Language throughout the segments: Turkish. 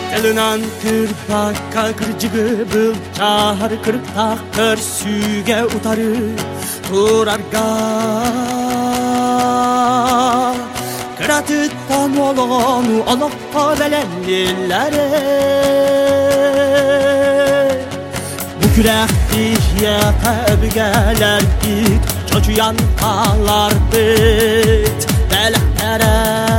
Elынан кырпакка кыржыгы был чахар кырыктак көрсүгө утары турарга кыратыттан олону олокко беленлилери Bükürek dihiyete öbügeler git çocuyan kalar bit Delektere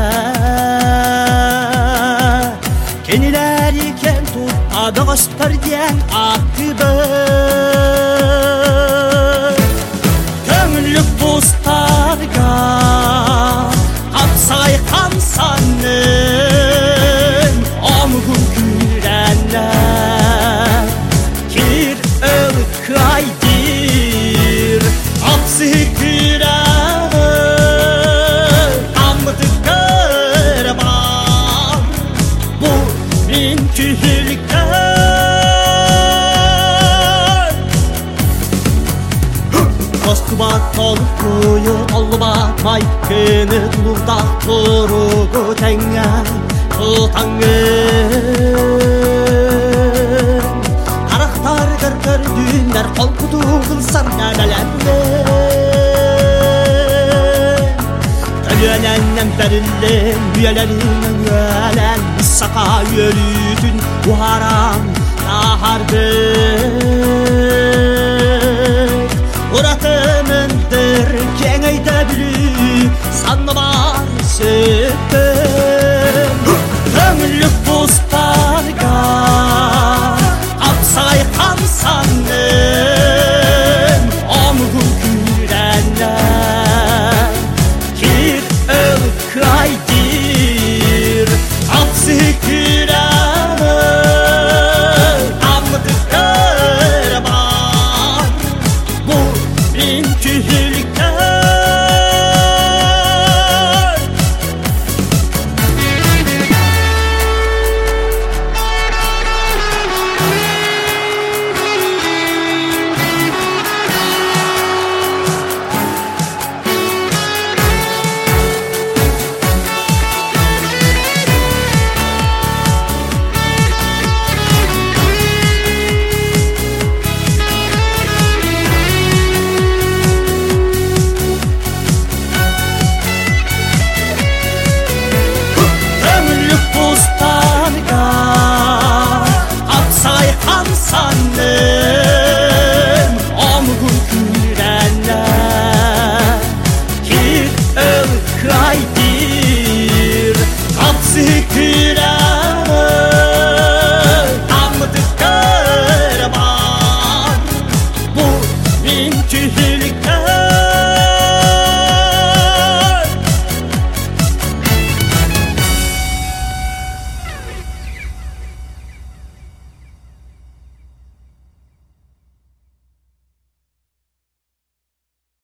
Kenileri ken tut adı göster diyen akıbı Kömürlük dostlarga Kapsay kamsanın Omgun kürenler Kir ılkaydir Apsı küren Amdı kırban Bu bin tühülken Kostubat olup kuyu Olbat maykını Tulurdak turugu tengen Tutangın Karaktar kırkır düğünler Kolkudu kılsar nerelerle Ölüyenennem berillen Üyelerinden üyelen Saka yürüdün Bu haram Nahardık Uratımındır Kengeyde bülü Sanma var sütü